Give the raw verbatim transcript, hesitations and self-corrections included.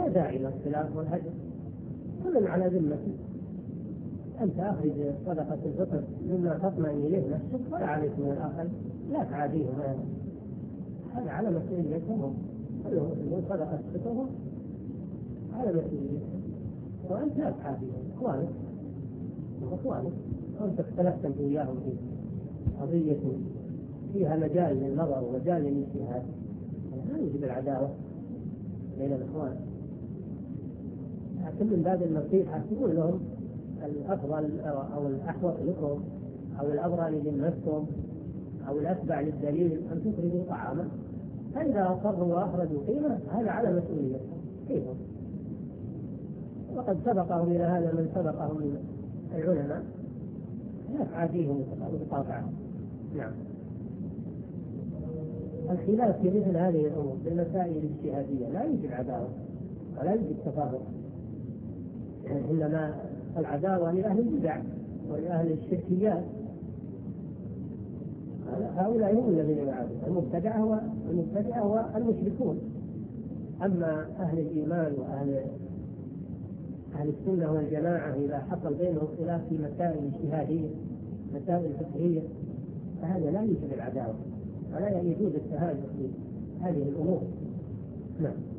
لا داعي للاختلاف والهجر، كل على ذمته. أنت أخرج صدقة الفطر مما تطمئن إليه نفسك ولا عليك من الآخر، لا تعاديهم، هذا على مسؤوليتهم. من صدقة فطرهم على مسؤوليتهم، وأنت لا تعاديهم، إخوانك إخوانك. وأنت اختلفتم وياهم في قضية فيها مجال للنظر ومجال للاجتهاد، لا يوجد العداوة بين الإخوان، لكن من باب النصيحة تقول لهم الأفضل أو الأحوط لكم أو الأبرى لذمتكم أو الأتبع للدليل أن تخرجوا طعاما، فإذا أصروا وأخرجوا قيمة هذا على مسؤوليتهم كيف. وقد سبقهم إلى هذا من سبقهم من العلماء، لا تعاديهم وتقاطعهم. نعم. الخلاف في مثل هذه الأمور بالمسائل الاجتهادية لا يوجد عداوة ولا يوجد تفاهم، إنما العداوة لأهل البدع ولأهل الشركيات، هؤلاء هم الذين يعادون. المبتدعة والمبتدعة والمشركون. أما أهل الإيمان وأهل أهل السنة والجماعة إذا حصل بينهم خلاف في مسائل اجتهادية مسائل فقهية فهذا لا يوجد العداوة ولا يجوز التهاجم في هذه الأمور. نعم.